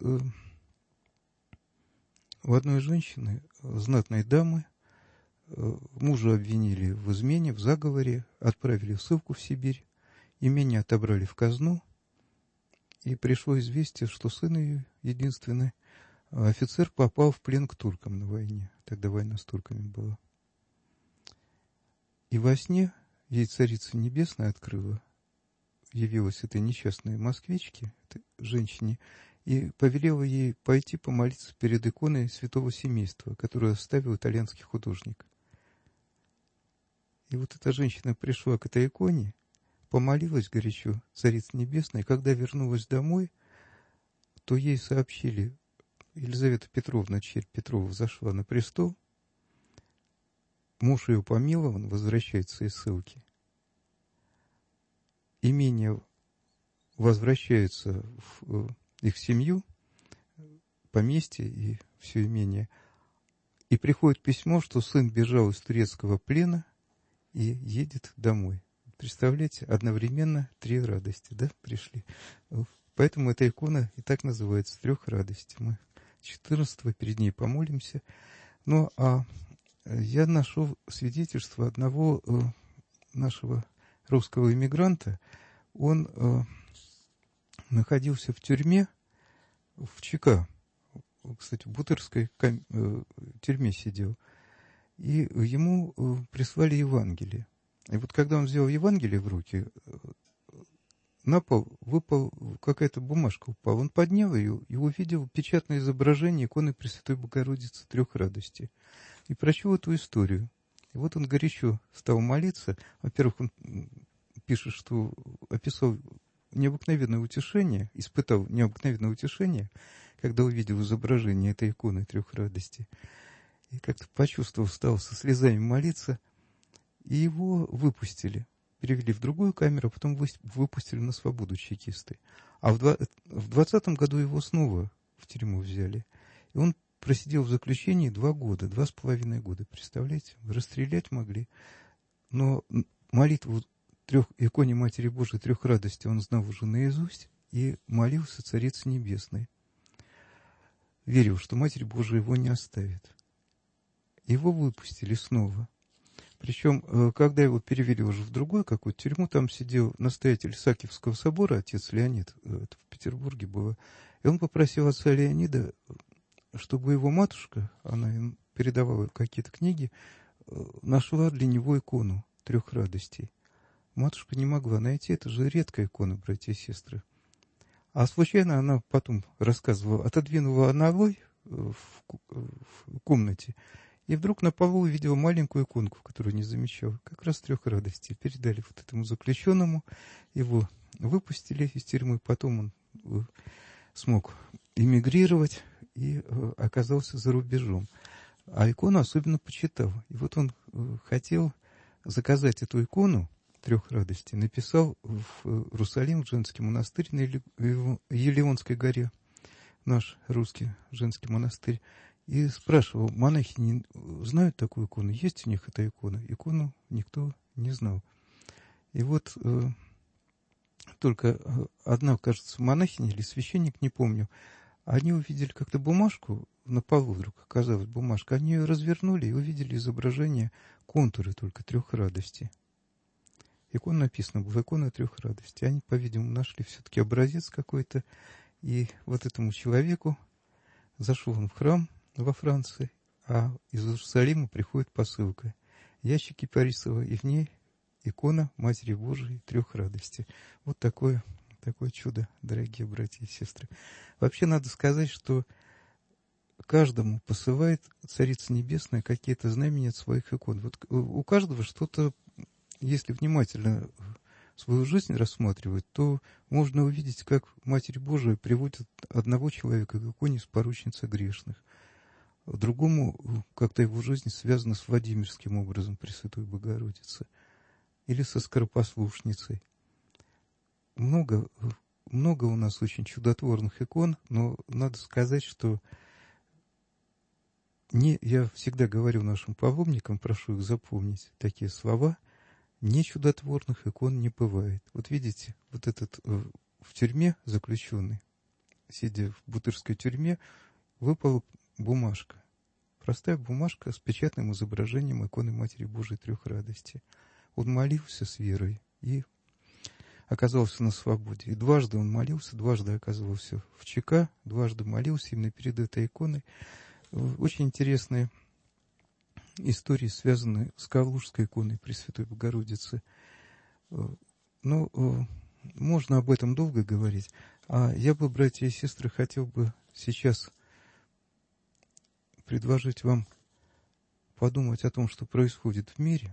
у одной женщины, знатной дамы, мужа обвинили в измене, в заговоре, отправили в ссылку в Сибирь, имение отобрали в казну, и пришло известие, что сын ее, единственный офицер, попал в плен к туркам на войне. Тогда война с турками была. И во сне ей Царица Небесная открыла, явилась этой несчастной москвичке, этой женщине, и повелела ей пойти помолиться перед иконой Святого Семейства, которую оставил итальянский художник. И вот эта женщина пришла к этой иконе, помолилась горячо Царице Небесной, и когда вернулась домой, то ей сообщили: Елизавета Петровна, черь Петрова, взошла на престол, муж ее помилован, возвращается из ссылки, имение возвращается в их семью, поместье и все имение, и приходит письмо, что сын бежал из турецкого плена и едет домой. Представляете, одновременно три радости, да, пришли. Поэтому эта икона и так называется «Трех радостей». Мы 14-го перед ней помолимся. Ну, а я нашел свидетельство одного нашего русского иммигранта. Он находился в тюрьме в ЧК, кстати, в Бутырской тюрьме сидел, и ему прислали Евангелие. И вот когда он взял Евангелие в руки, на пол выпал, какая-то бумажка упала. Он поднял ее и увидел печатное изображение иконы Пресвятой Богородицы Трех Радостей. И прочел эту историю. И вот он горячо стал молиться. Во-первых, он пишет, что описал необыкновенное утешение, испытал необыкновенное утешение, когда увидел изображение этой иконы Трех Радостей. И как-то почувствовал, стал со слезами молиться, и его выпустили. Перевели в другую камеру, а потом выпустили на свободу чекисты. А в 2020 году его снова в тюрьму взяли. И он просидел в заключении 2 года, 2,5 года. Представляете? Расстрелять могли. Но молитву иконе Матери Божией Трех Радостей он знал уже наизусть и молился Царице Небесной. Верил, что Матерь Божия его не оставит. Его выпустили снова. Причем, когда его перевели уже в другую какую-то тюрьму, там сидел настоятель Исаакиевского собора, отец Леонид, это в Петербурге было, и он попросил отца Леонида, чтобы его матушка, она им передавала какие-то книги, нашла для него икону Трех Радостей. Матушка не могла найти, это же редкая икона, братья и сестры. А случайно она потом рассказывала, отодвинула аналой в комнате, и вдруг на полу увидела маленькую иконку, которую не замечала, как раз Трех Радостей. Передали вот этому заключенному, его выпустили из тюрьмы, потом он смог эмигрировать и оказался за рубежом. А икону особенно почитал. И вот он хотел заказать эту икону Трех Радостей, написал в Иерусалим, в женский монастырь на Елеонской горе, наш русский женский монастырь, и спрашивал, монахи не знают такую икону? Есть у них эта икона? Икону никто не знал. И вот только одна, кажется, монахиня или священник, не помню, они увидели как-то бумажку, на полу вдруг оказалась бумажка, они ее развернули и увидели изображение, контуры только Трех Радостей. Икона написана была, икона Трех Радостей. Они, по-видимому, нашли все-таки образец какой-то, и вот этому человеку зашел он в храм во Франции, а из Иерусалима приходит посылка. Ящик кипарисовый, и в ней икона Матери Божией Трех Радостей. Вот такое чудо, дорогие братья и сестры. Вообще надо сказать, что каждому посылает Царица Небесная какие-то знамения от своих икон. Вот у каждого что-то, если внимательно свою жизнь рассматривать, то можно увидеть, как Матерь Божия приводит одного человека к иконе с поручницей грешных. Другому как-то его жизнь связана с Владимирским образом Пресвятой Богородицы или со Скоропослушницей. Много у нас очень чудотворных икон, но надо сказать, что я всегда говорю нашим паломникам, прошу их запомнить такие слова: не чудотворных икон не бывает. Вот видите, вот этот в тюрьме заключенный, сидя в Бутырской тюрьме, выпала бумажка. Простая бумажка с печатным изображением иконы Матери Божией Трех Радостей. Он молился с верой и оказался на свободе. И дважды он молился, дважды оказывался в ЧК, дважды молился именно перед этой иконой. Очень интересные истории, связанные с Калужской иконой Пресвятой Богородицы. Но можно об этом долго говорить. А я бы, братья и сестры, хотел бы сейчас предложить вам подумать о том, что происходит в мире.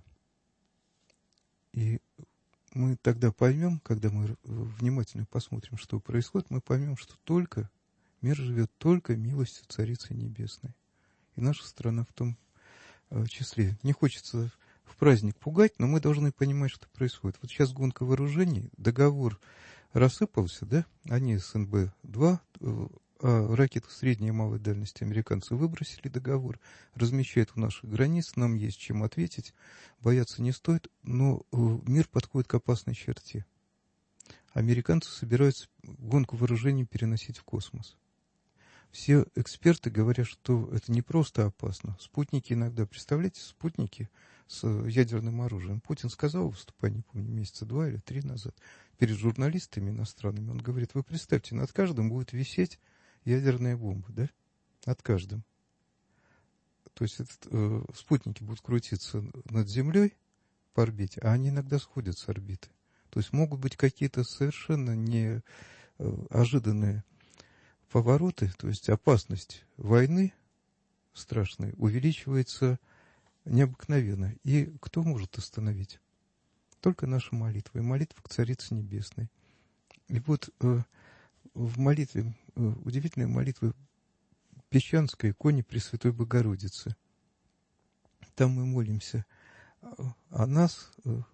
И мы тогда поймем, когда мы внимательно посмотрим, что происходит, мы поймем, что мир живет только милостью Царицы Небесной. И наша страна в том числе. Не хочется в праздник пугать, но мы должны понимать, что происходит. Вот сейчас гонка вооружений, договор рассыпался, да? Они СНБ-2, ракеты средней и малой дальности американцы выбросили договор, размещают у наших границ, нам есть чем ответить, бояться не стоит, но мир подходит к опасной черте. Американцы собираются гонку вооружений переносить в космос. Все эксперты говорят, что это не просто опасно. Спутники иногда, представляете, спутники с ядерным оружием. Путин сказал, выступая, не помню, месяца 2 или 3 назад, перед журналистами иностранными, он говорит: вы представьте, над каждым будет висеть ядерная бомба, да? Над каждым. То есть спутники будут крутиться над Землей по орбите, а они иногда сходят с орбиты. То есть могут быть какие-то совершенно неожиданные повороты, то есть опасность войны страшной увеличивается необыкновенно. И кто может остановить? Только наша молитва, и молитва к Царице Небесной. И вот в молитве, удивительной молитве Песчанской иконе Пресвятой Богородицы, там мы молимся о нас,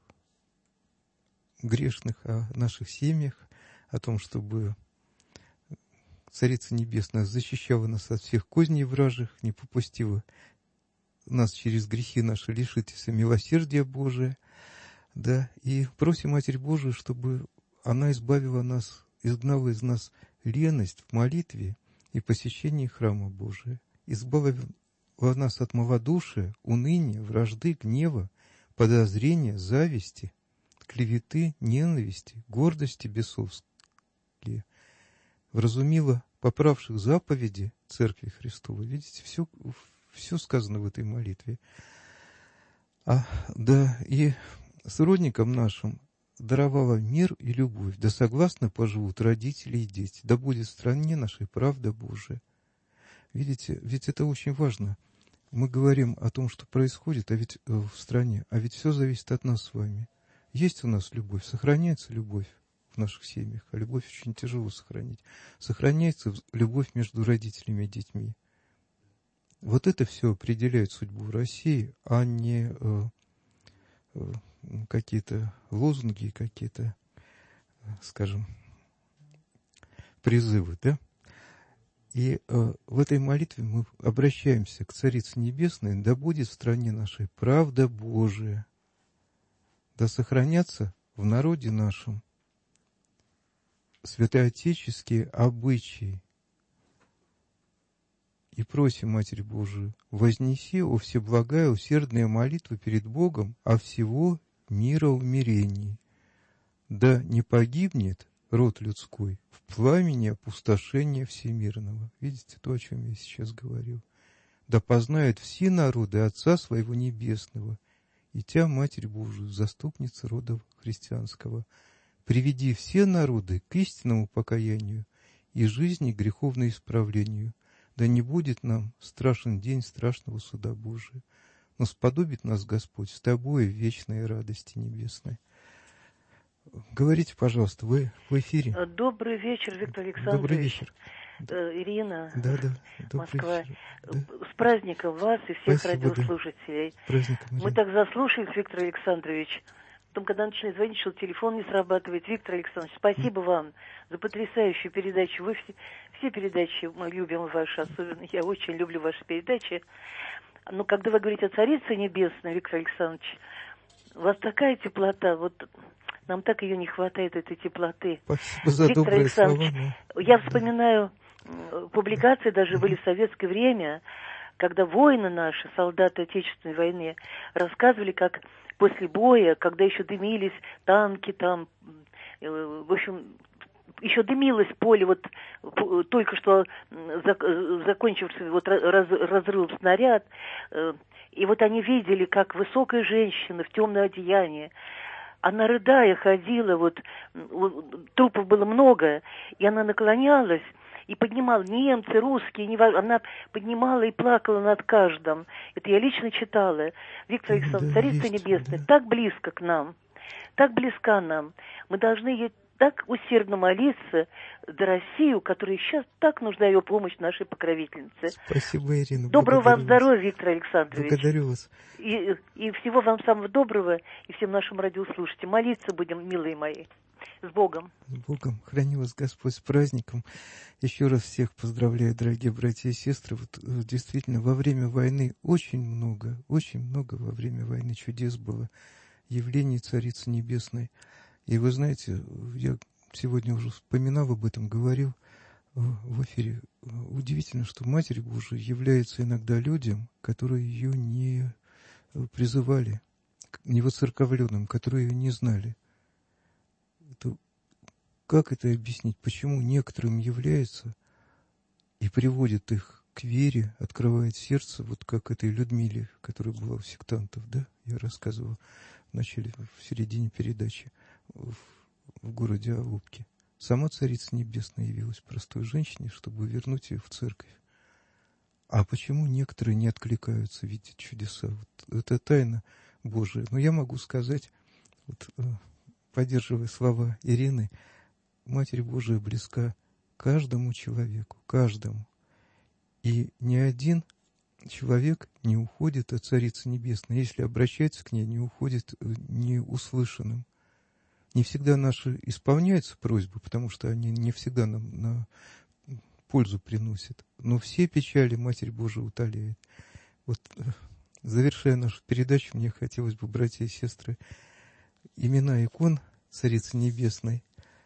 грешных, о наших семьях, о том, чтобы Царица Небесная защищала нас от всех козней вражьих, не попустила нас через грехи наши лишитесь милосердия Божия, да, и просим Матерь Божию, чтобы она избавила нас, изгнала из нас леность в молитве и посещении храма Божия, избавила нас от малодушия, уныния, вражды, гнева, подозрения, зависти, клеветы, ненависти, гордости бесовской, вразумила поправших заповеди Церкви Христовой. Видите, все сказано в этой молитве. Да, и сродникам нашим даровала мир и любовь, да согласно поживут родители и дети, да будет в стране нашей правда Божия. Видите, ведь это очень важно. Мы говорим о том, что происходит, а ведь в стране, а ведь все зависит от нас с вами. Есть у нас любовь, сохраняется любовь в наших семьях, а любовь очень тяжело сохранить. Сохраняется любовь между родителями и детьми. Вот это все определяет судьбу России, а не какие-то лозунги, какие-то, скажем, призывы, да? И в этой молитве мы обращаемся к Царице Небесной, да будет в стране нашей правда Божия, да сохранятся в народе нашем святоотеческие обычаи. И просим Матерь Божию, вознеси, о всеблагая, усердная молитва перед Богом о всего мира умирении. Да не погибнет род людской в пламени опустошения всемирного. Видите то, о чем я сейчас говорил? Да познают все народы Отца Своего Небесного, и Тя, Матерь Божию, заступница рода христианского. Приведи все народы к истинному покаянию и жизни греховно исправлению. Да не будет нам страшен день страшного суда Божия, но сподобит нас Господь с Тобой в вечной радости небесной. Говорите, пожалуйста, вы в эфире. Добрый вечер, Виктор Александрович. Добрый вечер. Ирина, да, Москва. Вечер. Да. С праздником вас и всех Спасибо, радиослушателей. Да. Праздником, Мы так заслушались, Виктор Александрович. Потом, когда начали звонить, что телефон не срабатывает. Виктор Александрович, спасибо вам за потрясающую передачу. Вы все передачи мы любим ваши, особенно я очень люблю ваши передачи. Но когда вы говорите о Царице Небесной, Виктор Александрович, у вас такая теплота, вот нам так ее не хватает, этой теплоты. Спасибо за Виктор добрые Александрович, слова. Я вспоминаю, публикации даже были в советское время, когда воины наши, солдаты Отечественной войны, рассказывали, как после боя, когда еще дымились танки там, в общем, еще дымилось поле, вот только что закончившийся вот разрыв снаряд, и вот они видели, как высокая женщина в темном одеянии, она, рыдая, ходила, вот трупов было много, и она наклонялась и поднимала, немцы, русские, она поднимала и плакала над каждым. Это я лично читала. Виктор Александрович, Царица Небесная, да. Так близко к нам, так близка нам. Мы должны ей так усердно молиться за Россию, которая сейчас так нужна ее помощь нашей покровительнице. Спасибо, Ирина. Доброго вам здоровья, Виктор Александрович. Благодарю вас. И всего вам самого доброго, и всем нашим радиослушателям. Молиться будем, милые мои. С Богом. С Богом. Храни вас Господь с праздником. Еще раз всех поздравляю, дорогие братья и сестры. Вот действительно, во время войны очень много во время войны чудес было. Явлений Царицы Небесной. И вы знаете, я сегодня уже вспоминал об этом, говорил в эфире. Удивительно, что Матерь Божия является иногда людям, которые ее не призывали, не воцерковленным, которые ее не знали. Как это объяснить? Почему некоторым является, и приводит их к вере, открывает сердце, вот как этой Людмиле, которая была у сектантов, да, я рассказывал в середине передачи, в городе Алупке. Сама Царица Небесная явилась простой женщине, чтобы вернуть ее в церковь. А почему некоторые не откликаются, видят чудеса? Вот это тайна Божия. Но я могу сказать, вот, поддерживая слова Ирины, Матерь Божия близка каждому человеку, каждому. И ни один человек не уходит от Царицы Небесной. Если обращается к ней, не уходит неуслышанным. Не всегда наши исполняются просьбы, потому что они не всегда нам на пользу приносят. Но все печали Матерь Божия утоляет. Вот, завершая нашу передачу, мне хотелось бы, братья и сестры, имена икон Царицы Небесной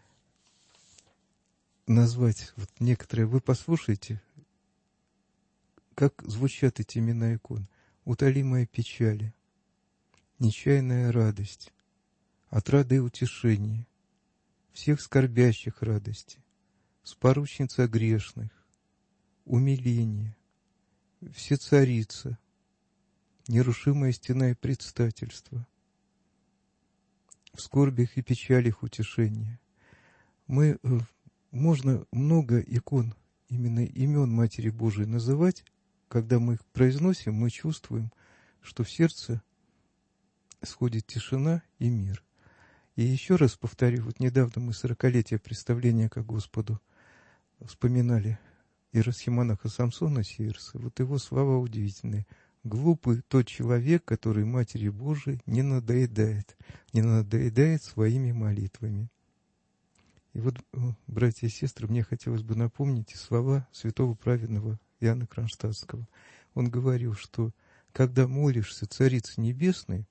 назвать. Вот некоторые вы послушайте, как звучат эти имена икон. Утолимая печали, нечаянная радость, отрада и утешение, всех скорбящих радости, споручница грешных, умиление, всецарица, нерушимая стена и предстательство, в скорбях и печалях утешение. Можно много икон, именно имен Матери Божией называть. Когда мы их произносим, мы чувствуем, что в сердце сходит тишина и мир. И еще раз повторю, вот недавно мы 40-летие представления ко Господу вспоминали иеросхимонаха Самсона Сиерса. Вот его слова удивительные. «Глупый тот человек, который Матери Божией не надоедает своими молитвами». И вот, братья и сестры, мне хотелось бы напомнить слова святого праведного Иоанна Кронштадтского. Он говорил, что когда молишься Царице Небесной,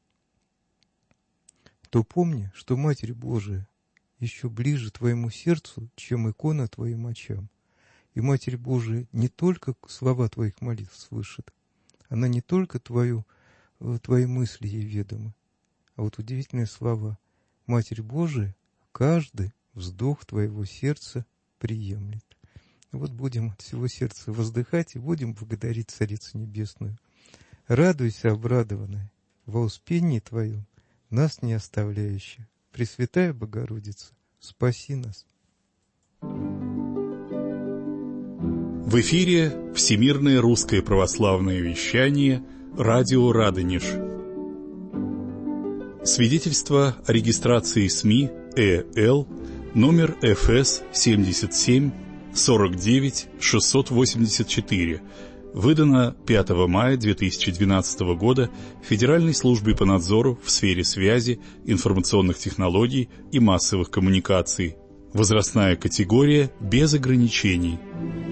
то помни, что Матерь Божия еще ближе твоему сердцу, чем икона твоим очам. И Матерь Божия не только слова твоих молитв слышит, она не только твои мысли ей ведомы, а вот удивительные слова. Матерь Божия каждый вздох твоего сердца приемлет. Вот будем от всего сердца воздыхать и будем благодарить Царицу Небесную. Радуйся, обрадованная, во успении твоем, нас не оставляющая. Пресвятая Богородица, спаси нас. В эфире Всемирное русское православное вещание «Радио Радонеж». Свидетельство о регистрации СМИ ЭЛ номер ФС 77 49 684, выдано 5 мая 2012 года Федеральной службой по надзору в сфере связи, информационных технологий и массовых коммуникаций. Возрастная категория без ограничений.